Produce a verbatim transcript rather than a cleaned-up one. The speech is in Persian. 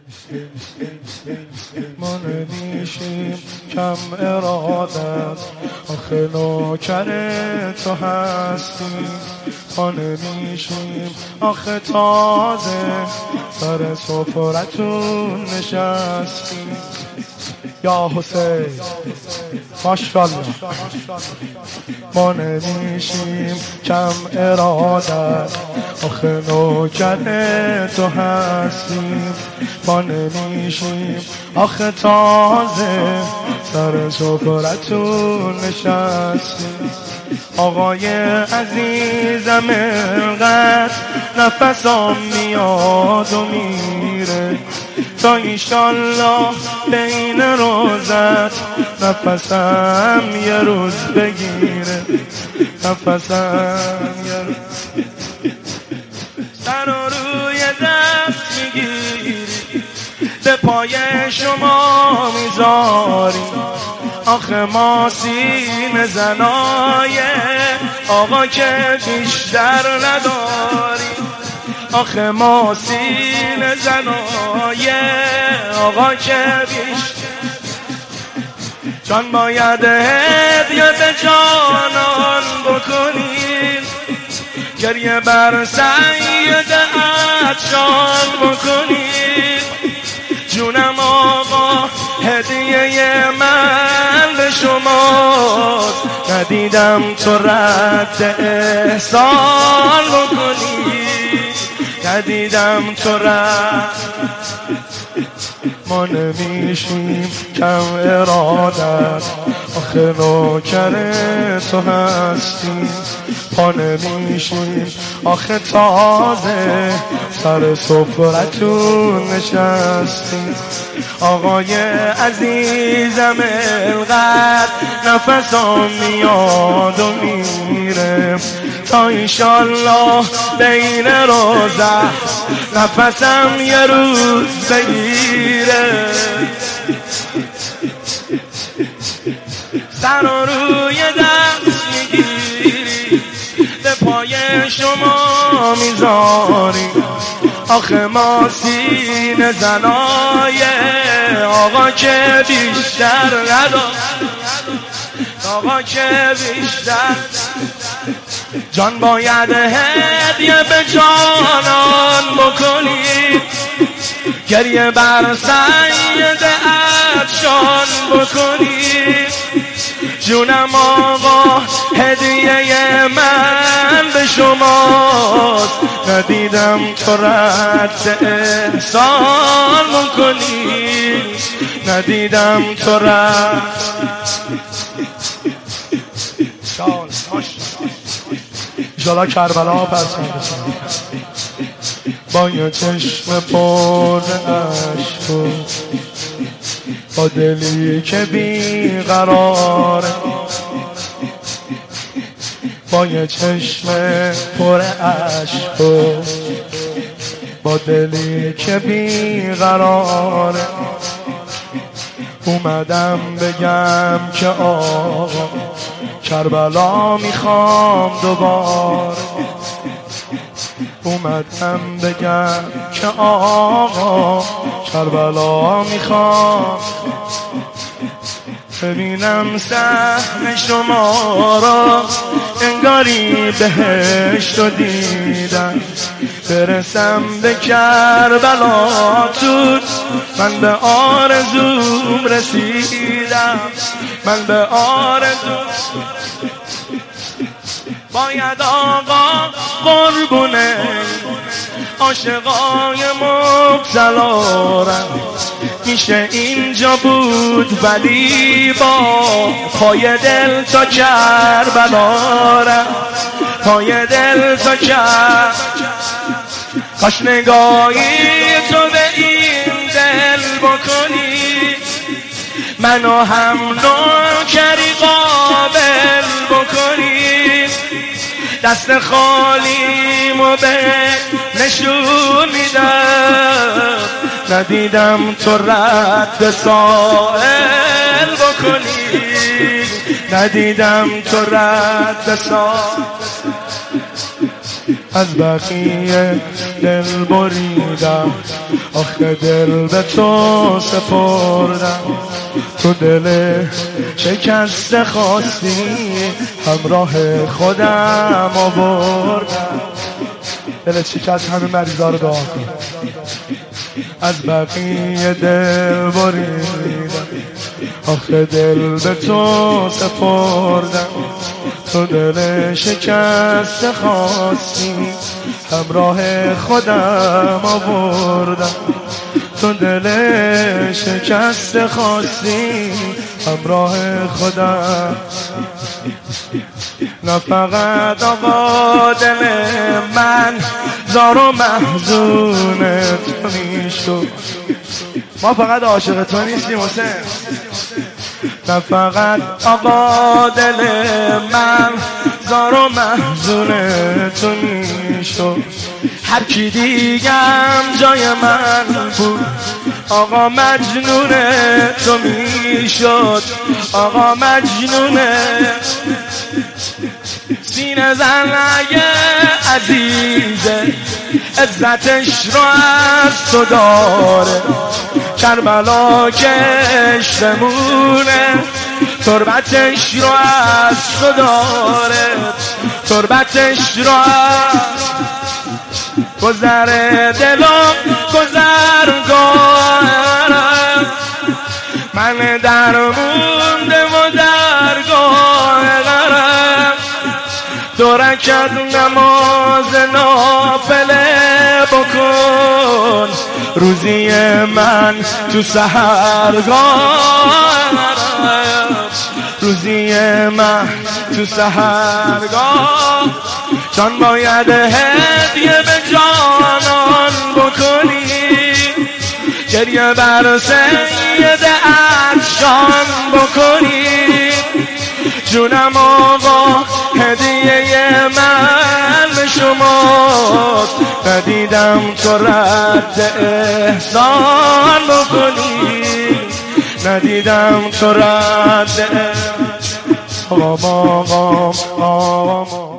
ما نمیشیم کم ارادت، آخه نوکر تو هستیم. ما نمیشیم آخه تازه سر سفرتون نشستیم. یا حسین ماشاءالله. ما نمیشیم کم ارادت، آخه نوکر تو هستیم. ما نمیشیم آخه تازه سر سفرتون نشستیم. آقای عزیزم انقدر نفسم میاد و میره، تا ایشالله بین روزت نفسم یه روز بگیره. نفسم یه روز سر و روی دست میگیری، به پای شما میذاری. آخه ما سینه زنای آقا که بیشتر نداریم. آخه ما سینه زنای آقا که بیشتر، جان باید هدیت جانان بکنید، گریه بر سید عطشان بکنید. جونم آقا هدیه من به شماست، ندیدم تو رد احسان بکنی، ندیدم تو رد. ما نمیشیم کم ارادت، آخه نوکر تو هستیم. ما نمیشیم آخه تازه سر سفرتون نشستیم. آقای عزیزم انقدر نفسم میاد و میره، تا ایشالله بین روزه نفسم یه روز بگیره. سر و روی دست میگیری، به پای شما میذاری. آخه ما سینه زنای آقا که بیشتر ندار، آقا که بیشتر. جان باید هدیه به جانان بکنید، گریه بر سید عطشان بکنید. جونم آقا هدیه من به شماست، ندیدم تو رد احسان بکنی، ندیدم تو رد. جالا کربلا پرسان با یه چشم پر عشق و با دلی که بیقراره، با یه چشم پر عشق و با دلی که بیقراره. اومدم بگم که آقا کربلا میخوام دوباره. اومدم بگم که آقا کربلا میخوام ببینم صحن شما را، انگاری بهشت رو دیدم. برسم به کربلاتون، من به آرزوم رسیدم، من به آرزوم. باید آقا قربونه عاشقای مبتلا رم، میشه اینجا بود ولی با پای دل تا کربلا رم، پای دل تا کربلا. کاش نگاهی تو به این دل بکنی، منو هم نوکری قابل بکنی. دست خالیمو به نشون میدم، ندیدم تو رد سائل بکنی، ندیدم تو رد سائل. از بقیه دل بریدم، آخه دل به تو سپردم. تو دل شکست خواستی، همراه خودم آوردم. دل شکست همه مریضا رو دعا کن. از بقیه دل بریدم، آخه دل به تو سپردم. تو دل شکست خواستی، همراه خودم آوردم. تو دل شکست خواستی، همراه خودم. نه فقط آقا دل من زار و محزون تو میشد، ما فقط عاشق تو نیستیم حسین. نه فقط آقا دل من زار و محزون تو میشد، هر کی دیگم جای من بود آقا مجنون تو میشد. آقا مجنون سینه زن اگه عزیزه، عزتش رو از تو داره. کربلا کش بمونه، تربتش رو از تو داره. تربتش رو از گذر دلم گذرگاه من در مونده و درگاه غرم. دو رکعت نماز نافله بکن، روزی من تو سحرگاه. روزی من تو سحرگاه، جان باید هدیه به جانان بکنی. گریه بر سید عطشان بکنی. جونم آقا هدیه من به شماست، ندیدم تو رد احسان بکنی. ندیدم تو رد احسان. آقا آقا آقا